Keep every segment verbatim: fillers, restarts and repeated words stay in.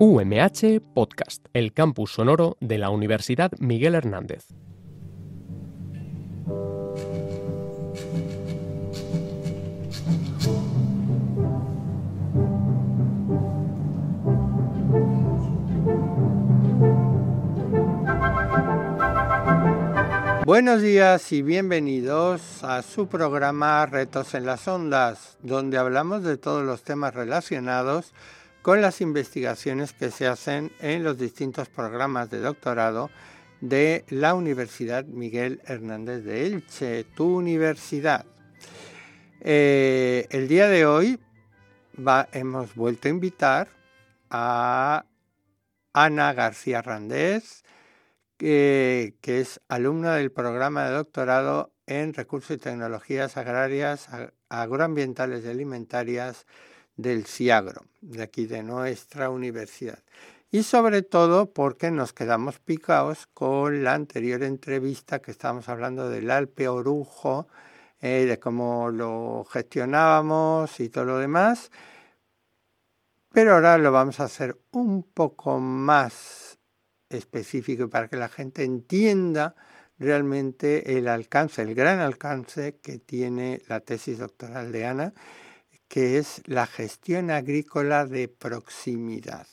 U M H Podcast, el campus sonoro de la Universidad Miguel Hernández. Buenos días y bienvenidos a su programa Retos en las Ondas, donde hablamos de todos los temas relacionados con las investigaciones que se hacen en los distintos programas de doctorado de la Universidad Miguel Hernández de Elche, tu universidad. Eh, el día de hoy va, hemos vuelto a invitar a Ana García Randés, que, que es alumna del programa de doctorado en Recursos y Tecnologías Agrarias, Agroambientales y Alimentarias del CIAGRO, de aquí de nuestra universidad. Y sobre todo porque nos quedamos picados con la anterior entrevista que estábamos hablando del Alpe Orujo, eh, de cómo lo gestionábamos y todo lo demás. Pero ahora lo vamos a hacer un poco más específico para que la gente entienda realmente el alcance, el gran alcance que tiene la tesis doctoral de Ana, que es la gestión agrícola de proximidad.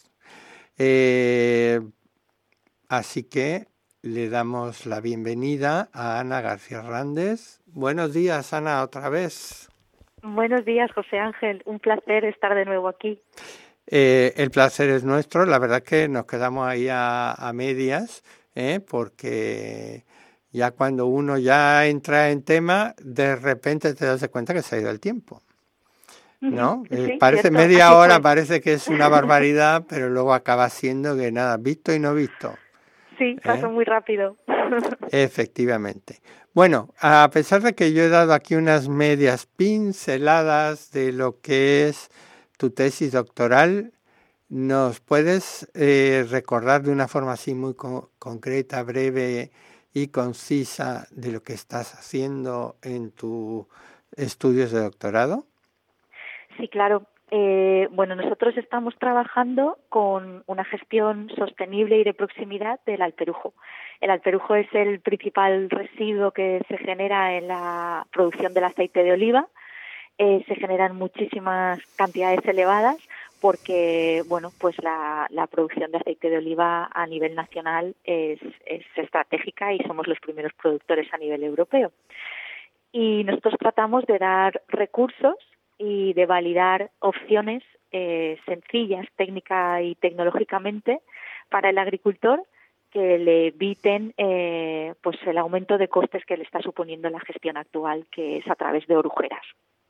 Eh, así que le damos la bienvenida a Ana García Randés. Buenos días, Ana, otra vez. Buenos días, José Ángel. Un placer estar de nuevo aquí. Eh, el placer es nuestro. La verdad que nos quedamos ahí a, a medias, ¿eh? Porque ya cuando uno ya entra en tema, de repente te das cuenta que se ha ido el tiempo. ¿No? Sí, eh, parece cierto. media Así hora, fue. parece que es una barbaridad, pero luego acaba siendo que nada, visto y no visto. Sí, pasó ¿Eh? muy rápido. Efectivamente. Bueno, a pesar de que yo he dado aquí unas medias pinceladas de lo que es tu tesis doctoral, ¿nos puedes eh, recordar de una forma así muy co- concreta, breve y concisa de lo que estás haciendo en tus estudios de doctorado? Sí, claro. Eh, bueno, nosotros estamos trabajando con una gestión sostenible y de proximidad del alperujo. El alperujo es el principal residuo que se genera en la producción del aceite de oliva. Eh, se generan muchísimas cantidades elevadas porque, bueno, pues la, la producción de aceite de oliva a nivel nacional es, es estratégica y somos los primeros productores a nivel europeo. Y nosotros tratamos de dar recursos y de validar opciones eh, sencillas, técnica y tecnológicamente, para el agricultor que le eviten eh, pues el aumento de costes que le está suponiendo la gestión actual, que es a través de orujeras.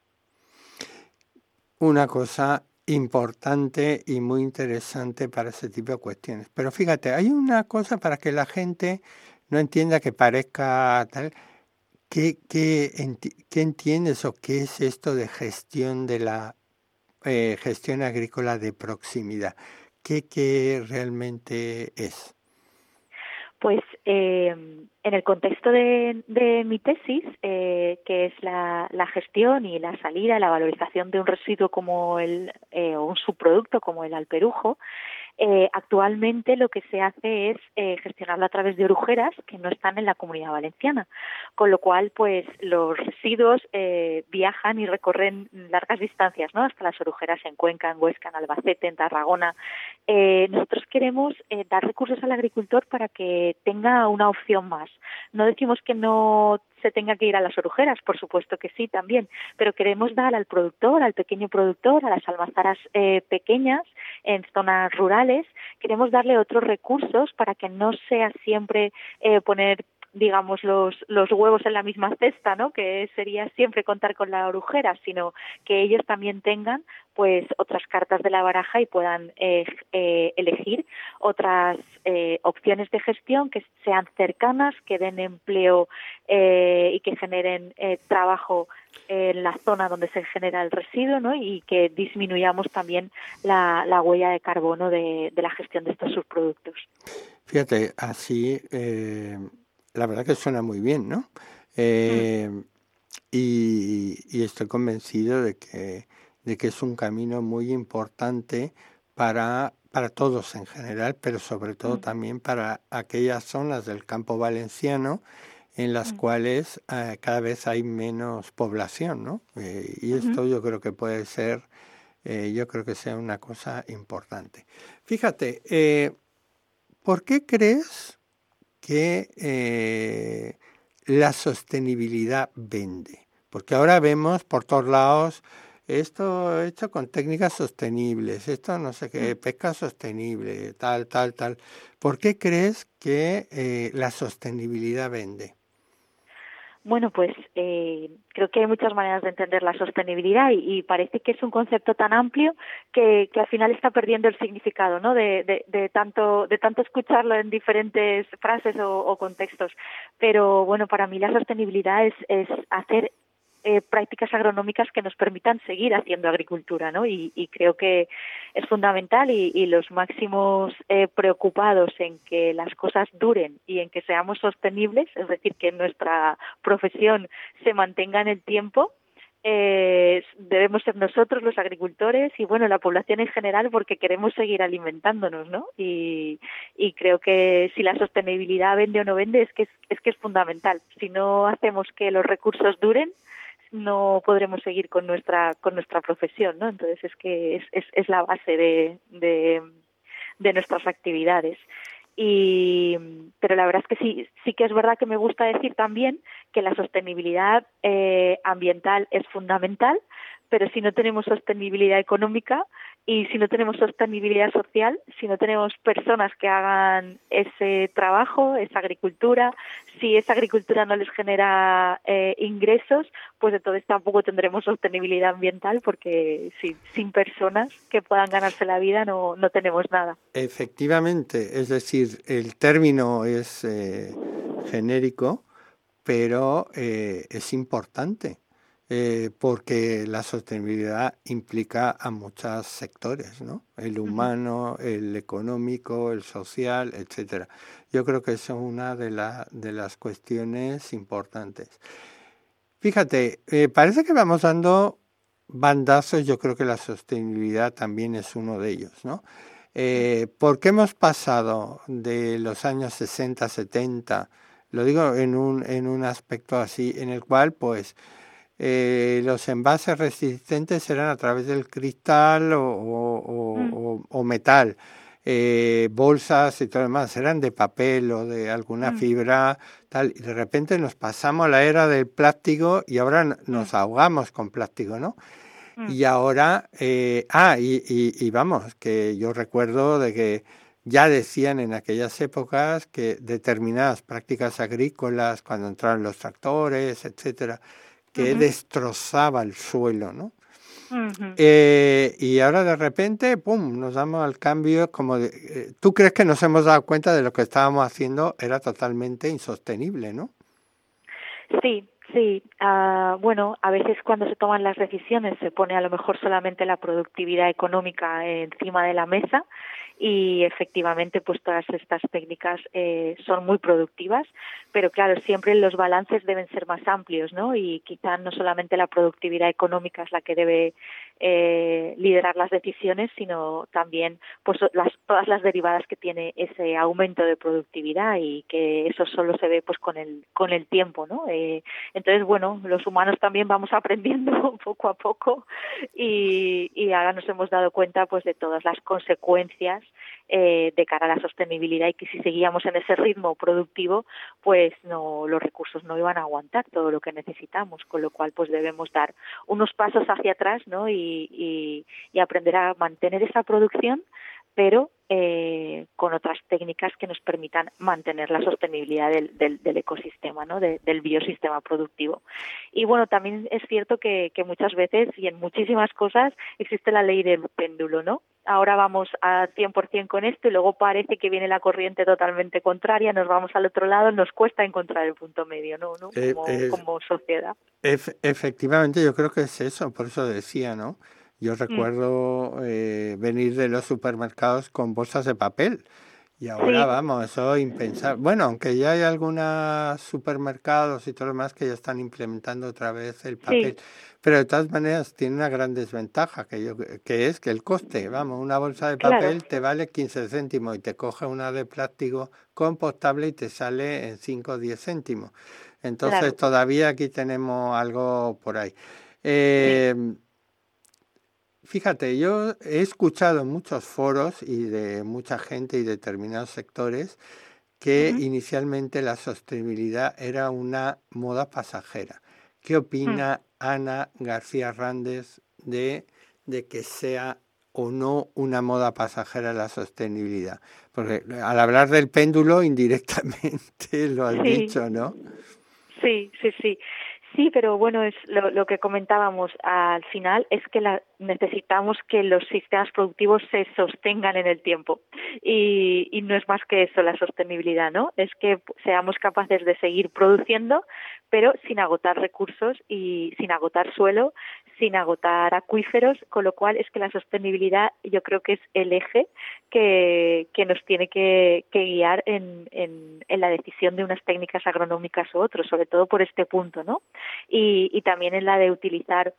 Una cosa importante y muy interesante para ese tipo de cuestiones. Pero fíjate, hay una cosa para que la gente no entienda que parezca tal. ¿Qué, qué, enti- qué entiendes o qué es esto de gestión de la eh, gestión agrícola de proximidad? ¿Qué, qué realmente es? Pues eh, en el contexto de, de mi tesis, eh, que es la, la gestión y la salida, la valorización de un residuo como el eh, o un subproducto como el alperujo, eh, actualmente lo que se hace es eh, gestionarlo a través de orujeras que no están en la Comunidad Valenciana, con lo cual pues los residuos eh, viajan y recorren largas distancias, ¿no? Hasta las orujeras en Cuenca, en Huesca, en Albacete, en Tarragona. Eh, nosotros queremos eh, dar recursos al agricultor para que tenga una opción más. No decimos que no se tenga que ir a las orujeras, por supuesto que sí también, pero queremos dar al productor, al pequeño productor, a las almazaras eh, pequeñas en zonas rurales, queremos darle otros recursos para que no sea siempre eh, poner digamos los los huevos en la misma cesta, ¿no? Que sería siempre contar con la orujera, sino que ellos también tengan pues otras cartas de la baraja y puedan eh, eh, elegir otras eh, opciones de gestión que sean cercanas, que den empleo eh, y que generen eh, trabajo en la zona donde se genera el residuo, ¿no? Y que disminuyamos también la, la huella de carbono de, de la gestión de estos subproductos. Fíjate, así eh, la verdad que suena muy bien, ¿no? Eh, mm. y, y estoy convencido de que, de que es un camino muy importante para para todos en general, pero sobre todo mm. también para aquellas zonas del campo valenciano en las mm. cuales eh, cada vez hay menos población, ¿no? Eh, y uh-huh. esto yo creo que puede ser, eh, yo creo que sea una cosa importante. Fíjate, eh, ¿por qué crees que eh, la sostenibilidad vende? Porque ahora vemos por todos lados esto hecho con técnicas sostenibles, esto no sé qué, pesca sostenible, tal, tal, tal. ¿Por qué crees que eh, la sostenibilidad vende? Bueno, pues eh, creo que hay muchas maneras de entender la sostenibilidad y, y parece que es un concepto tan amplio que, que al final está perdiendo el significado, ¿no? De, de, de tanto de tanto escucharlo en diferentes frases o, o contextos. Pero bueno, para mí la sostenibilidad es, es hacer Eh, prácticas agronómicas que nos permitan seguir haciendo agricultura, ¿no? Y, y creo que es fundamental y, y los máximos eh, preocupados en que las cosas duren y en que seamos sostenibles, es decir, que nuestra profesión se mantenga en el tiempo, eh, debemos ser nosotros los agricultores y bueno, la población en general porque queremos seguir alimentándonos, ¿no? Y, y creo que si la sostenibilidad vende o no vende es que es, es que es fundamental. Si no hacemos que los recursos duren, no podremos seguir con nuestra con nuestra profesión, ¿no? Entonces es que es, es, es la base de, de, de nuestras actividades. Y pero la verdad es que sí sí que es verdad que me gusta decir también que la sostenibilidad eh, ambiental es fundamental, pero si no tenemos sostenibilidad económica y si no tenemos sostenibilidad social, si no tenemos personas que hagan ese trabajo, esa agricultura, si esa agricultura no les genera eh, ingresos, pues entonces tampoco tendremos sostenibilidad ambiental porque si, sin personas que puedan ganarse la vida no, no tenemos nada. Efectivamente, es decir, el término es eh, genérico, pero eh, es importante. Eh, porque la sostenibilidad implica a muchos sectores, ¿no? El humano, el económico, el social, etcétera. Yo creo que eso es una de, la, de las cuestiones importantes. Fíjate, eh, parece que vamos dando bandazos, yo creo que la sostenibilidad también es uno de ellos, ¿no? Eh, ¿Por qué hemos pasado de los años sesenta, setenta, lo digo en un, en un aspecto así, en el cual, pues, Eh, los envases resistentes eran a través del cristal o, o, mm. o, o metal, eh, bolsas y todo lo demás eran de papel o de alguna mm. fibra tal, y de repente nos pasamos a la era del plástico y ahora nos mm. ahogamos con plástico, ¿no? Mm. Y ahora, eh, ah, y, y, y vamos, que yo recuerdo de que ya decían en aquellas épocas que determinadas prácticas agrícolas, cuando entraron los tractores, etcétera, que uh-huh. destrozaba el suelo, ¿no? Uh-huh. Eh, y ahora de repente, pum, nos damos al cambio como de, eh, ¿tú crees que nos hemos dado cuenta de lo que estábamos haciendo era totalmente insostenible, no? Sí, sí. Uh, bueno, a veces cuando se toman las decisiones se pone a lo mejor solamente la productividad económica encima de la mesa y efectivamente pues todas estas técnicas eh, son muy productivas, pero claro, siempre los balances deben ser más amplios, ¿no? Y quizá no solamente la productividad económica es la que debe eh, liderar las decisiones, sino también pues las, todas las derivadas que tiene ese aumento de productividad y que eso solo se ve pues con el con el tiempo, ¿no? Eh, entonces, bueno, los humanos también vamos aprendiendo poco a poco y, y ahora nos hemos dado cuenta pues de todas las consecuencias Eh, de cara a la sostenibilidad y que si seguíamos en ese ritmo productivo pues no los recursos no iban a aguantar todo lo que necesitamos, con lo cual pues debemos dar unos pasos hacia atrás, ¿no? y, y, y aprender a mantener esa producción pero eh, con otras técnicas que nos permitan mantener la sostenibilidad del, del, del ecosistema, ¿no? De, del biosistema productivo. Y bueno, también es cierto que, que muchas veces y en muchísimas cosas existe la ley del péndulo, ¿no? Ahora vamos a cien por ciento con esto y luego parece que viene la corriente totalmente contraria, nos vamos al otro lado, nos cuesta encontrar el punto medio, ¿no? ¿no? Como, eh, eh, como sociedad. Ef- efectivamente, yo creo que es eso, por eso decía, ¿no? Yo recuerdo mm. eh, venir de los supermercados con bolsas de papel Y ahora, Sí, vamos, eso es impensable. Bueno, aunque ya hay algunos supermercados y todo lo demás que ya están implementando otra vez el papel, sí, pero de todas maneras tiene una gran desventaja, que yo que es que el coste, vamos, una bolsa de claro, papel te vale quince céntimos y te coge una de plástico compostable y te sale en cinco o diez céntimos. Entonces claro, todavía aquí tenemos algo por ahí. sí, Eh, Fíjate, yo he escuchado en muchos foros y de mucha gente y determinados sectores que ujú, inicialmente la sostenibilidad era una moda pasajera. ¿Qué mm. opina Ana García Randes de, de que sea o no una moda pasajera la sostenibilidad? Porque al hablar del péndulo, indirectamente lo has Sí, dicho, ¿no? sí, sí, sí. Sí, pero bueno, es lo, lo que comentábamos al final es que la, necesitamos que los sistemas productivos se sostengan en el tiempo y, y no es más que eso la sostenibilidad, ¿no? Es que seamos capaces de seguir produciendo, pero sin agotar recursos y sin agotar suelo, sin agotar acuíferos, con lo cual es que la sostenibilidad yo creo que es el eje que, que nos tiene que, que guiar en, en, en la decisión de unas técnicas agronómicas u otras, sobre todo por este punto, ¿no? Y, y también en la de utilizar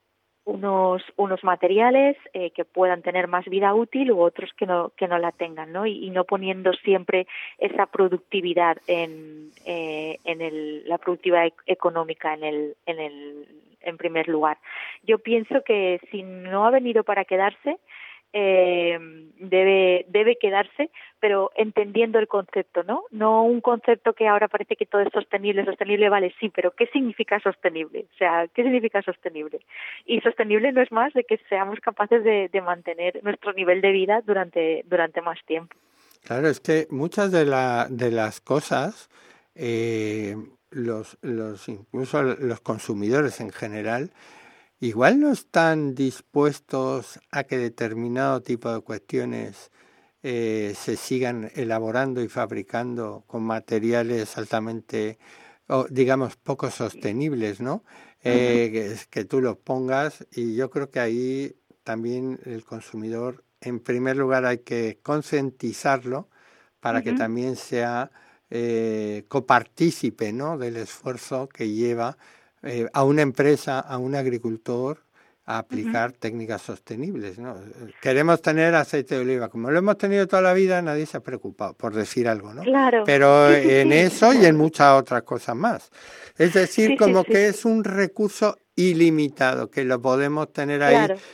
unos unos materiales eh, que puedan tener más vida útil u otros que no que no la tengan, ¿no? Y, y no poniendo siempre esa productividad en eh, en el, la productividad e- económica en el en el en primer lugar. Yo pienso que si no ha venido para quedarse, eh, debe debe quedarse, pero entendiendo el concepto, ¿no? No un concepto que ahora parece que todo es sostenible, sostenible, vale, sí, pero ¿qué significa sostenible? O sea, ¿qué significa sostenible? Y sostenible no es más de que seamos capaces de, de mantener nuestro nivel de vida durante durante más tiempo. Claro, es que muchas de, la, de las cosas, eh, los, los, incluso los consumidores en general, igual no están dispuestos a que determinado tipo de cuestiones eh, se sigan elaborando y fabricando con materiales altamente, o digamos, poco sostenibles, ¿no? Uh-huh, Eh, que, es que tú los pongas y yo creo que ahí también el consumidor, en primer lugar, hay que concientizarlo para que uh-huh, también sea eh, copartícipe, ¿no? Del esfuerzo que lleva eh, a una empresa, a un agricultor, a uh-huh. aplicar técnicas sostenibles, ¿no? Queremos tener aceite de oliva, como lo hemos tenido toda la vida, nadie se ha preocupado, por decir algo, ¿no? Claro, Pero sí, sí, en sí, eso y en muchas otras cosas más. Es decir, sí, sí, como sí, que sí, es un recurso ilimitado, que lo podemos tener ahí, claro,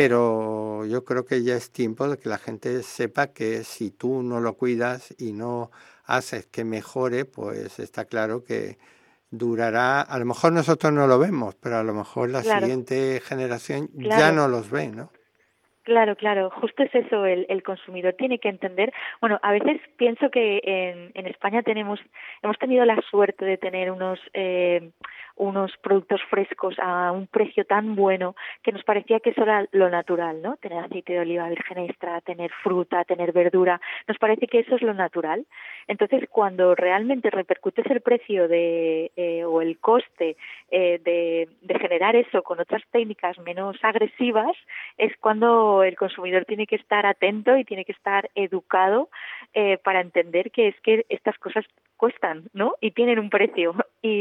pero yo creo que ya es tiempo de que la gente sepa que si tú no lo cuidas y no haces que mejore, pues está claro que durará, a lo mejor nosotros no lo vemos, pero a lo mejor la claro, siguiente generación ya claro. no los ve, ¿no? Claro, claro, justo es eso, el, el consumidor tiene que entender. Bueno, a veces pienso que en, en España tenemos, hemos tenido la suerte de tener unos, eh, unos productos frescos a un precio tan bueno que nos parecía que eso era lo natural, ¿no? Tener aceite de oliva virgen extra, tener fruta, tener verdura, nos parece que eso es lo natural. Entonces, cuando realmente repercutes el precio de, eh, o el coste eh, de, de generar eso con otras técnicas menos agresivas, es cuando el consumidor tiene que estar atento y tiene que estar educado eh, para entender que es que estas cosas cuestan, ¿no? Y tienen un precio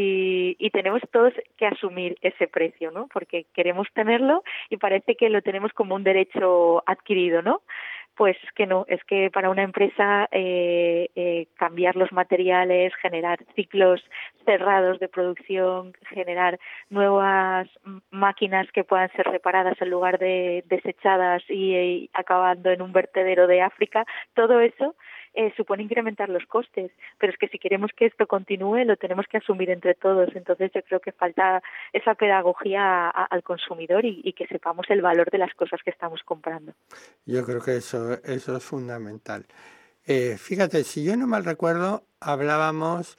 y, y tenemos todos que asumir ese precio, ¿no? Porque queremos tenerlo y parece que lo tenemos como un derecho adquirido, ¿no? Pues es que no, es que para una empresa eh, eh, cambiar los materiales, generar ciclos cerrados de producción, generar nuevas máquinas que puedan ser reparadas en lugar de desechadas y, y acabando en un vertedero de África, todo eso eh, supone incrementar los costes, pero es que si queremos que esto continúe lo tenemos que asumir entre todos, entonces yo creo que falta esa pedagogía a, a, al consumidor y, y que sepamos el valor de las cosas que estamos comprando. Yo creo que eso, eso es fundamental. Eh, fíjate, si yo no mal recuerdo, hablábamos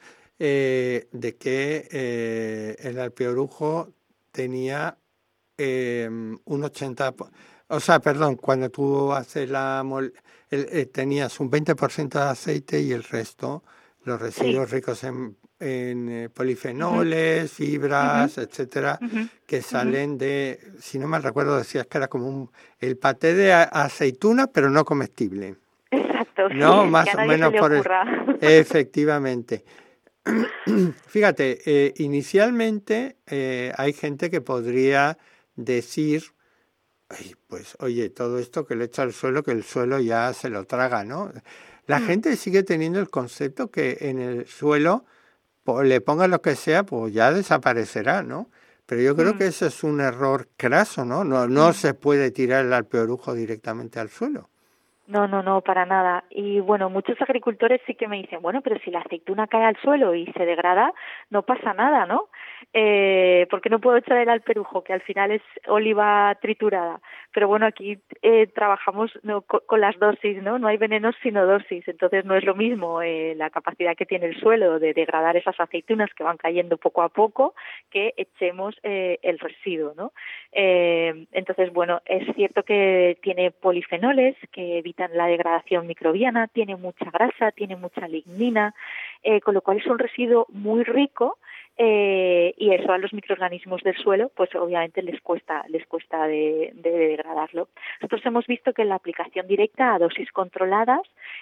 eh, de que eh, el alpiorujo tenía eh, un ochenta, o sea, perdón, cuando tú haces la mol, el, eh, tenías un veinte por ciento de aceite y el resto, los Sí. residuos ricos en, en eh, Uh-huh. polifenoles, Uh-huh. fibras, etcétera, Uh-huh. que Uh-huh. salen de, si no mal recuerdo, decías que era como un, el paté de a- aceituna, pero no comestible. esto. No, Sí, más que a o nadie menos se le por el... ocurra. Efectivamente. Fíjate, eh, inicialmente eh, hay gente que podría decir, ay, pues oye, todo esto que le echa al suelo, que el suelo ya se lo traga, ¿no? La Mm, gente sigue teniendo el concepto que en el suelo po- le ponga lo que sea, pues ya desaparecerá, ¿no? Pero yo creo que mm. eso es un error craso, ¿no? No, no se puede tirar el alpeorujo directamente al suelo. No, no, no, para nada. Y bueno, muchos agricultores sí que me dicen, bueno, pero si la aceituna cae al suelo y se degrada, no pasa nada, ¿no? Eh, porque no puedo echar el alperujo, que al final es oliva triturada. Pero bueno, aquí eh, trabajamos no, con, con las dosis, ¿no? No hay venenos sino dosis. Entonces no es lo mismo eh, la capacidad que tiene el suelo de degradar esas aceitunas que van cayendo poco a poco que echemos eh, el residuo, ¿no? Eh, entonces, bueno, es cierto que tiene polifenoles que evitan la degradación microbiana, tiene mucha grasa, tiene mucha lignina, eh, con lo cual es un residuo muy rico. Eh, y eso a los microorganismos del suelo, pues obviamente les cuesta, les cuesta de, de degradarlo. Nosotros hemos visto que en la aplicación directa a dosis controladas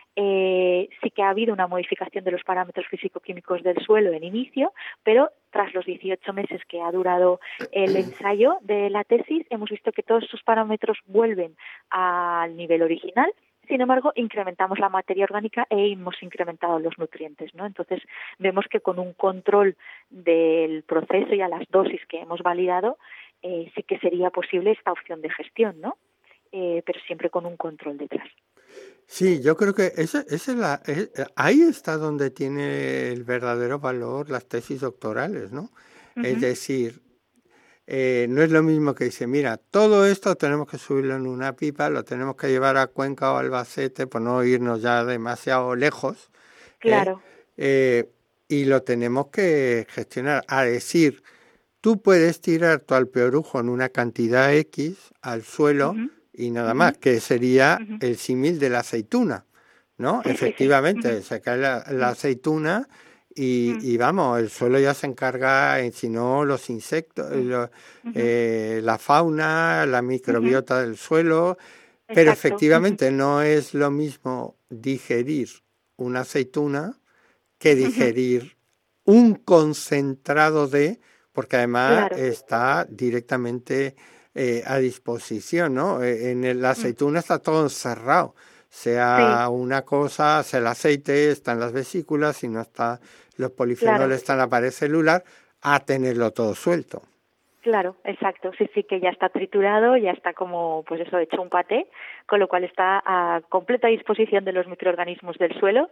eh, sí que ha habido una modificación de los parámetros físico-químicos del suelo en inicio, pero tras los dieciocho meses que ha durado el ensayo de la tesis, hemos visto que todos esos parámetros vuelven al nivel original. Sin embargo, incrementamos la materia orgánica e hemos incrementado los nutrientes, ¿no? Entonces, vemos que con un control del proceso y a las dosis que hemos validado, eh, sí que sería posible esta opción de gestión, ¿no? Eh, pero siempre con un control detrás. Sí, yo creo que esa, esa es la, es- ahí está donde tiene el verdadero valor las tesis doctorales, ¿no? Es Uh-huh. decir, eh, no es lo mismo que dice, mira, todo esto tenemos que subirlo en una pipa, lo tenemos que llevar a Cuenca o Albacete, por no irnos ya demasiado lejos, ¿eh? Claro. Eh, y lo tenemos que gestionar. A decir, tú puedes tirar tu alpeorujo en una cantidad X al suelo Uh-huh. y nada más, Uh-huh. que sería Uh-huh. el símil de la aceituna, ¿no? Sí, sí, sí. Efectivamente, Uh-huh. se cae la, la aceituna y, Uh-huh. y vamos, el suelo ya se encarga, en, si no, los insectos, eh, lo- Uh-huh. eh, la fauna, la Uh-huh. microbiota del suelo, pero Exacto. Uh-huh. efectivamente no es lo mismo digerir una aceituna que Uh-huh. digerir un concentrado de, porque además Claro. está directamente eh, a disposición, ¿no? Eh, En el- la Mm. aceituna está todo encerrado, Sí, sea una cosa, sea el aceite, está en las vesículas, si no está, los claro. polifenoles están en la pared celular, a tenerlo todo suelto. Claro, exacto. Sí, sí, que ya está triturado, ya está como, pues eso, hecho un paté, con lo cual está a completa disposición de los microorganismos del suelo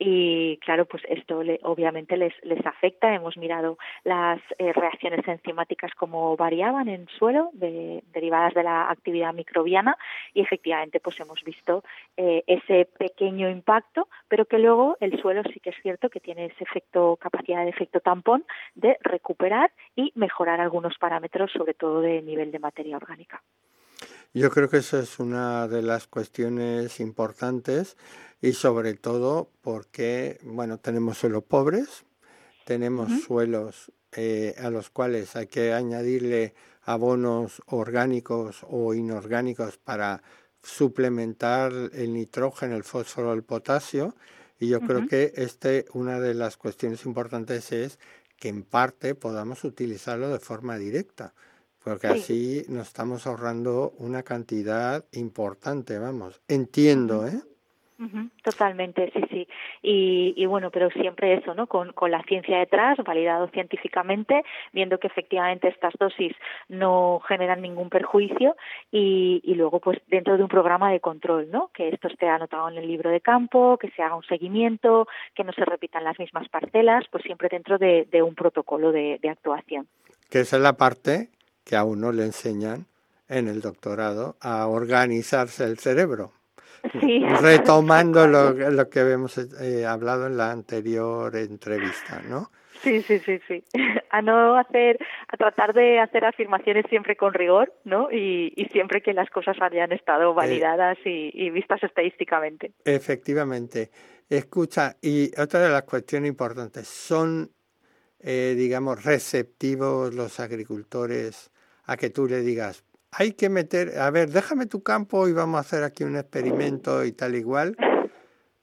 y, claro, pues esto le, obviamente les, les afecta. Hemos mirado las eh, reacciones enzimáticas como variaban en suelo de, derivadas de la actividad microbiana y efectivamente pues hemos visto eh, ese pequeño impacto, pero que luego el suelo sí que es cierto que tiene ese efecto, capacidad de efecto tampón de recuperar y mejorar algunos parámetros, sobre todo de nivel de materia orgánica. Yo creo que eso es una de las cuestiones importantes y sobre todo porque, bueno, tenemos suelos pobres, tenemos Uh-huh. suelos eh, a los cuales hay que añadirle abonos orgánicos o inorgánicos para suplementar el nitrógeno, el fósforo, el potasio. Y yo creo Uh-huh. que este, una de las cuestiones importantes es que en parte podamos utilizarlo de forma directa, porque Sí. así nos estamos ahorrando una cantidad importante, vamos. Uh-huh. Entiendo, ¿eh? Uh-huh. Totalmente, sí, sí. Y, y bueno, pero siempre eso, ¿no? Con, con la ciencia detrás, validado científicamente, viendo que efectivamente estas dosis no generan ningún perjuicio y, y luego pues dentro de un programa de control, ¿no? Que esto esté anotado en el libro de campo, que se haga un seguimiento, que no se repitan las mismas parcelas, pues siempre dentro de, de un protocolo de, de actuación. Que esa es la parte que a uno le enseñan en el doctorado a organizarse el cerebro. Sí, tal Retomando lo, cual. lo que habíamos eh, hablado en la anterior entrevista, ¿no? Sí, sí, sí, sí. A no hacer, a tratar de hacer afirmaciones siempre con rigor, ¿no? Y, y siempre que las cosas hayan estado Eh, validadas y, y vistas estadísticamente. efectivamente. Escucha, y otra de las cuestiones importantes, ¿son, eh, digamos, receptivos los agricultores a que tú le digas, hay que meter, a ver, déjame tu campo y vamos a hacer aquí un experimento y tal igual?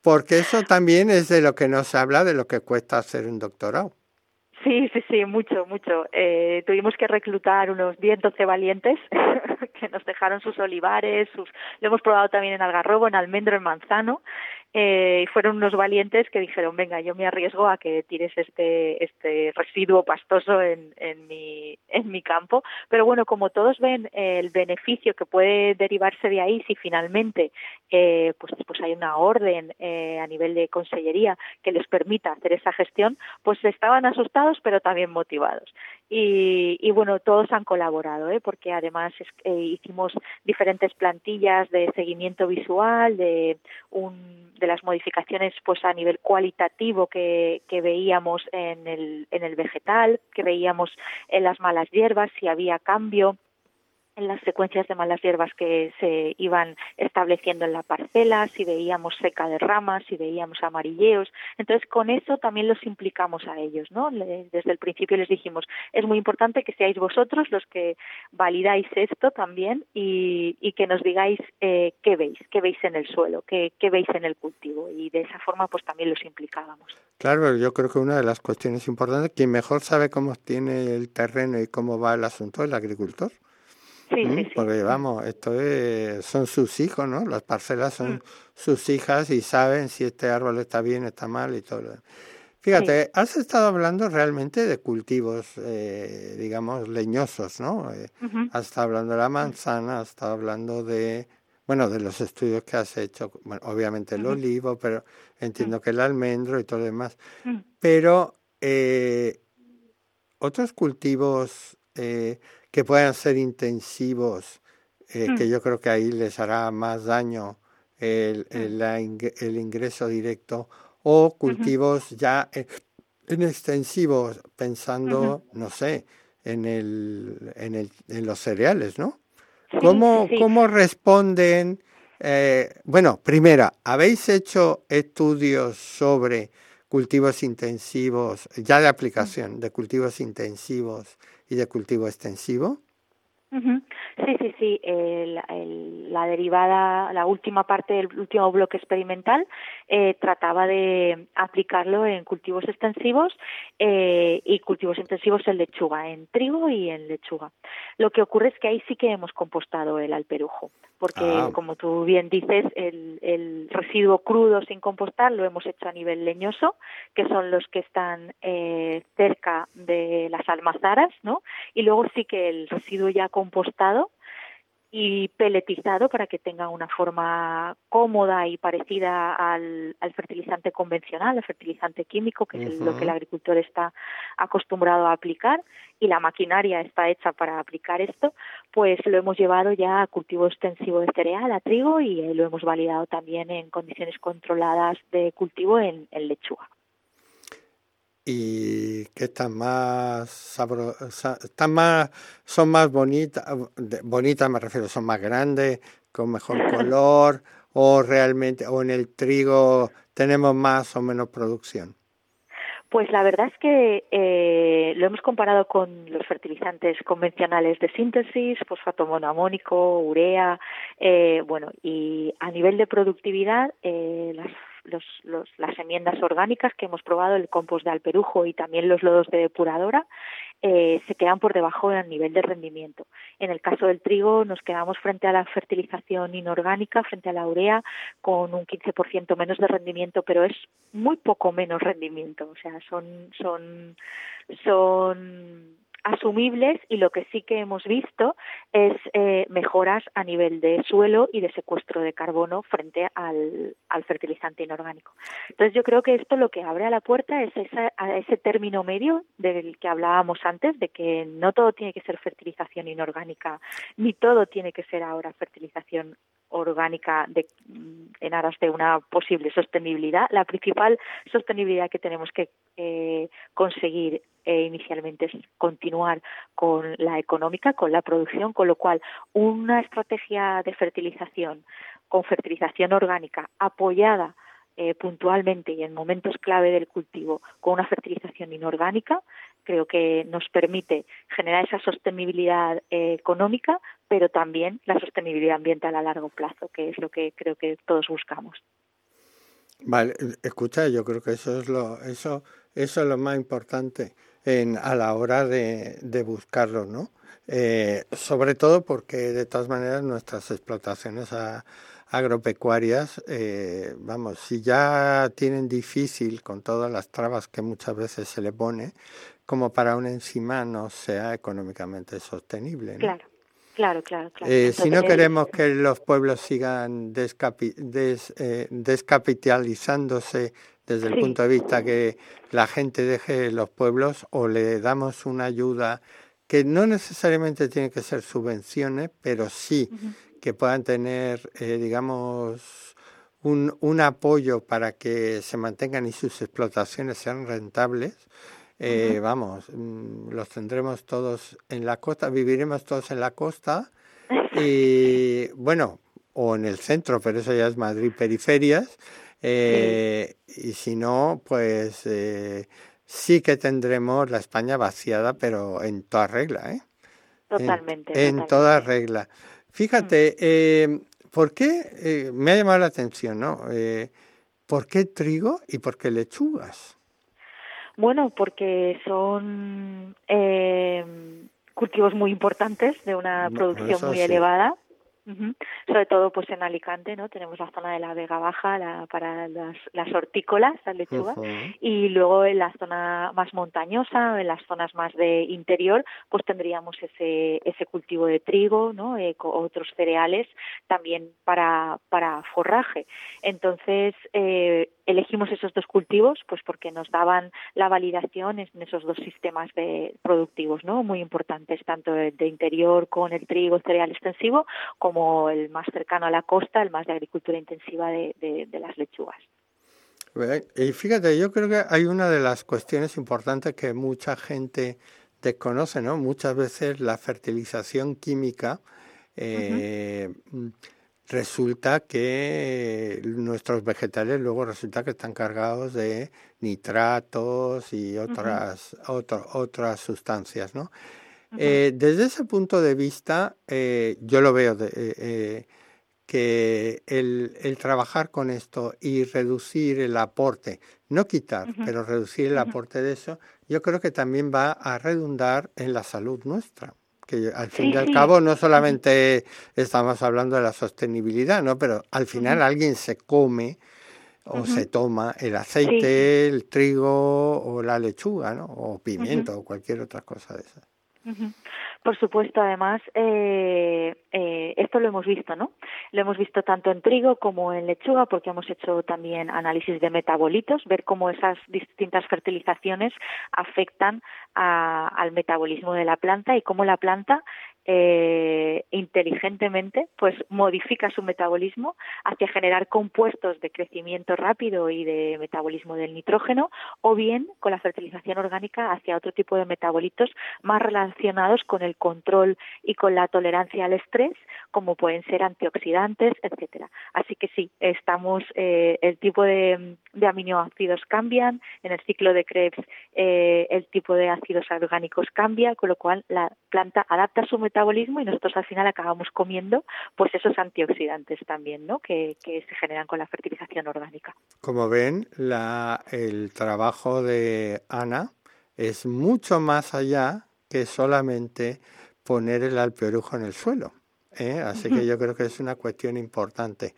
porque eso también es de lo que nos habla, de lo que cuesta hacer un doctorado. Sí, sí, sí, mucho, mucho. Eh, tuvimos que reclutar unos diez, doce valientes que nos dejaron sus olivares, sus... lo hemos probado también en algarrobo, en almendro, en manzano, eh, y fueron unos valientes que dijeron, venga, yo me arriesgo a que tires este este residuo pastoso en, en, mi, en mi campo. Pero bueno, como todos ven el beneficio que puede derivarse de ahí si finalmente eh, pues, pues hay una orden eh, a nivel de consellería que les permita hacer esa gestión, pues estaban asustados pero también motivados. Y, y bueno, todos han colaborado, ¿eh? Porque además es, eh, hicimos diferentes plantillas de seguimiento visual, de un, de las modificaciones pues a nivel cualitativo que, que veíamos en el, en el vegetal, que veíamos en las malas hierbas, si había cambio en las secuencias de malas hierbas que se iban estableciendo en la parcela, si veíamos seca de ramas, si veíamos amarilleos. Entonces, con eso también los implicamos a ellos, ¿no? Desde el principio les dijimos, es muy importante que seáis vosotros los que validáis esto también y, y que nos digáis eh, qué veis, qué veis en el suelo, qué, qué veis en el cultivo. Y de esa forma, pues también los implicábamos. Claro, yo creo que una de las cuestiones importantes, quien mejor sabe cómo tiene el terreno y cómo va el asunto es el agricultor. Sí, ¿Mm? sí, sí. Porque vamos, esto es, son sus hijos, ¿no? Las parcelas son Mm. sus hijas y saben si este árbol está bien, está mal y todo. Fíjate, sí. Has estado hablando realmente de cultivos, eh, digamos, leñosos, ¿no? Eh, uh-huh. Has estado hablando de la manzana, has estado hablando de, bueno, de los estudios que has hecho, bueno, obviamente el uh-huh. olivo, pero entiendo uh-huh. que el almendro y todo lo demás. Uh-huh. Pero eh, otros cultivos eh, que puedan ser intensivos, eh, mm. que yo creo que ahí les hará más daño el, el, la, el ingreso directo, o cultivos uh-huh. ya eh, en extensivos, pensando, uh-huh. no sé, en, el, en, el, en los cereales, ¿no? Sí, ¿Cómo, sí. ¿Cómo responden? Eh, bueno, primera, ¿habéis hecho estudios sobre cultivos intensivos, ya de aplicación, de cultivos intensivos y de cultivo extensivo? Uh-huh. Sí, sí, sí. El, el, la derivada, la última parte del último bloque experimental eh, trataba de aplicarlo en cultivos extensivos eh, y cultivos intensivos en lechuga, en trigo y en lechuga. Lo que ocurre es que ahí sí que hemos compostado el alperujo, porque ah. como tú bien dices, el, el residuo crudo sin compostar lo hemos hecho a nivel leñoso, que son los que están eh, cerca de las almazaras, ¿no? Y luego sí que el residuo ya compostado y peletizado para que tenga una forma cómoda y parecida al, al fertilizante convencional, al fertilizante químico, que uh-huh. es lo que el agricultor está acostumbrado a aplicar, y la maquinaria está hecha para aplicar esto, pues lo hemos llevado ya a cultivo extensivo de cereal, a trigo, y eh, lo hemos validado también en condiciones controladas de cultivo en, en lechuga. Y que están más sabrosas, están más, son más bonitas, bonitas me refiero, son más grandes, con mejor color, o realmente, o en el trigo tenemos más o menos producción. Pues la verdad es que eh, lo hemos comparado con los fertilizantes convencionales de síntesis, fosfato monoamónico, urea, eh, bueno, y a nivel de productividad, eh, las Los, los, las enmiendas orgánicas que hemos probado, el compost de alperujo y también los lodos de depuradora, eh, se quedan por debajo del nivel de rendimiento. En el caso del trigo nos quedamos frente a la fertilización inorgánica, frente a la urea, con un quince por ciento menos de rendimiento, pero es muy poco menos rendimiento, o sea, son, son, son asumibles, y lo que sí que hemos visto es eh, mejoras a nivel de suelo y de secuestro de carbono frente al, al fertilizante inorgánico. Entonces yo creo que esto lo que abre a la puerta es esa, a ese término medio del que hablábamos antes, de que no todo tiene que ser fertilización inorgánica, ni todo tiene que ser ahora fertilización orgánica de, en aras de una posible sostenibilidad. La principal sostenibilidad que tenemos que eh, conseguir eh, inicialmente es continuar con la económica, con la producción, con lo cual una estrategia de fertilización con fertilización orgánica apoyada eh, puntualmente y en momentos clave del cultivo con una fertilización inorgánica, creo que nos permite generar esa sostenibilidad eh, económica, pero también la sostenibilidad ambiental a largo plazo, que es lo que creo que todos buscamos. Vale, escucha, yo creo que eso es lo, eso, eso es lo más importante en, a la hora de, de buscarlo, ¿no? Eh, sobre todo porque de todas maneras nuestras explotaciones a, agropecuarias, eh, vamos, si ya tienen difícil con todas las trabas que muchas veces se le pone, como para una encima no sea económicamente sostenible, ¿no? Claro. Claro, claro, claro. Eh, Entonces, si no queremos que los pueblos sigan descapi des, eh, descapitalizándose desde el sí. punto de vista que la gente deje los pueblos, o le damos una ayuda que no necesariamente tiene que ser subvenciones, pero sí uh-huh. que puedan tener, eh, digamos, un, un apoyo para que se mantengan y sus explotaciones sean rentables. Eh, uh-huh. Vamos, los tendremos todos en la costa, viviremos todos en la costa y bueno, o en el centro, pero eso ya es Madrid periferias, eh, sí. Y si no, pues eh, sí que tendremos la España vaciada, pero en toda regla, ¿eh? Totalmente. En, en totalmente. toda regla. Fíjate, uh-huh. eh, ¿por qué? Eh, me ha llamado la atención, ¿no? Eh, ¿Por qué trigo y por qué lechugas? Bueno, porque son eh, cultivos muy importantes de una producción Eso muy sí. elevada. Uh-huh. Sobre todo pues en Alicante, ¿no? Tenemos la zona de la Vega Baja la, para las, las hortícolas, las lechugas, uh-huh. y luego en la zona más montañosa, en las zonas más de interior, pues tendríamos ese ese cultivo de trigo, ¿no? Eh, con otros cereales también para para forraje. Entonces eh, elegimos esos dos cultivos pues porque nos daban la validación en esos dos sistemas de productivos, ¿no? Muy importantes, tanto el de interior con el trigo, cereal extensivo, como como el más cercano a la costa, el más de agricultura intensiva de, de, de las lechugas. Y fíjate, yo creo que hay una de las cuestiones importantes que mucha gente desconoce, ¿no? Muchas veces la fertilización química eh, uh-huh. resulta que nuestros vegetales luego resulta que están cargados de nitratos y otras, uh-huh. otro, otras sustancias, ¿no? Uh-huh. Eh, desde ese punto de vista, eh, yo lo veo de, eh, eh, que el, el trabajar con esto y reducir el aporte, no quitar, uh-huh. pero reducir el uh-huh. aporte de eso, yo creo que también va a redundar en la salud nuestra. Que al fin sí, y al sí. cabo no solamente uh-huh. estamos hablando de la sostenibilidad, ¿no? Pero al final uh-huh. alguien se come o uh-huh. se toma el aceite, sí. el trigo o la lechuga, ¿no? O pimiento uh-huh. o cualquier otra cosa de esas. Uh-huh. Por supuesto, además, eh, eh, esto lo hemos visto, ¿no? Lo hemos visto tanto en trigo como en lechuga, porque hemos hecho también análisis de metabolitos, ver cómo esas distintas fertilizaciones afectan a, al metabolismo de la planta y cómo la planta eh, inteligentemente pues modifica su metabolismo hacia generar compuestos de crecimiento rápido y de metabolismo del nitrógeno, o bien con la fertilización orgánica hacia otro tipo de metabolitos más relacionados con el control y con la tolerancia al estrés, como pueden ser antioxidantes, etcétera. Así que sí, estamos eh, el tipo de, de aminoácidos cambian, en el ciclo de Krebs eh, el tipo de ácidos orgánicos cambia, con lo cual la planta adapta su metabolismo y nosotros al final acabamos comiendo pues esos antioxidantes también, ¿no? que, que se generan con la fertilización orgánica. Como ven, la, el trabajo de Ana es mucho más allá que solamente poner el alpeorujo en el suelo, ¿eh? Así que yo creo que es una cuestión importante.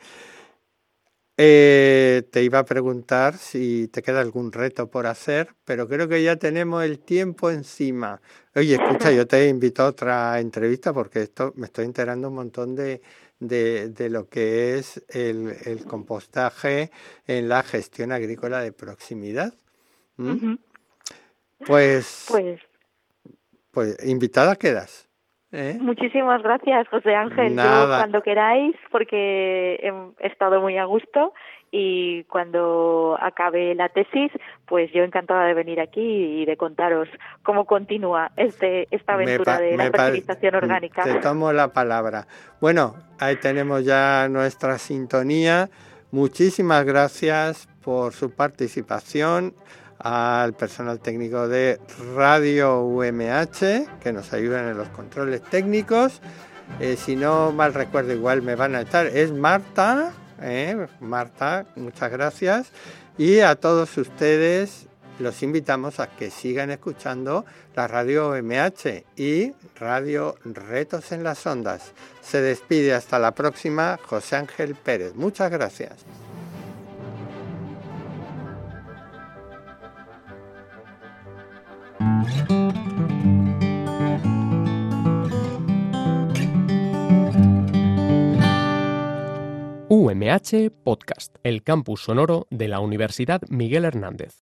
Eh, te iba a preguntar si te queda algún reto por hacer, pero creo que ya tenemos el tiempo encima. Oye, escucha, yo te invito a otra entrevista porque esto me estoy enterando un montón de, de, de lo que es el, el compostaje en la gestión agrícola de proximidad. ¿Mm? Uh-huh. Pues, pues, pues invitada quedas. ¿Eh? Muchísimas gracias, José Ángel. Nada. Yo cuando queráis, porque he estado muy a gusto, y cuando acabe la tesis, pues yo encantada de venir aquí y de contaros cómo continúa este esta aventura pa- de la fertilización pa- orgánica. Te tomo la palabra. Bueno, ahí tenemos ya nuestra sintonía. Muchísimas gracias por su participación. Al personal técnico de Radio U M H, que nos ayudan en los controles técnicos. Eh, si no mal recuerdo, igual me van a estar. Es Marta. ¿eh? Marta, muchas gracias. Y a todos ustedes los invitamos a que sigan escuchando la radio M H y Radio Retos en las Ondas. Se despide hasta la próxima José Ángel Pérez. Muchas gracias. U M H Podcast, el campus sonoro de la Universidad Miguel Hernández.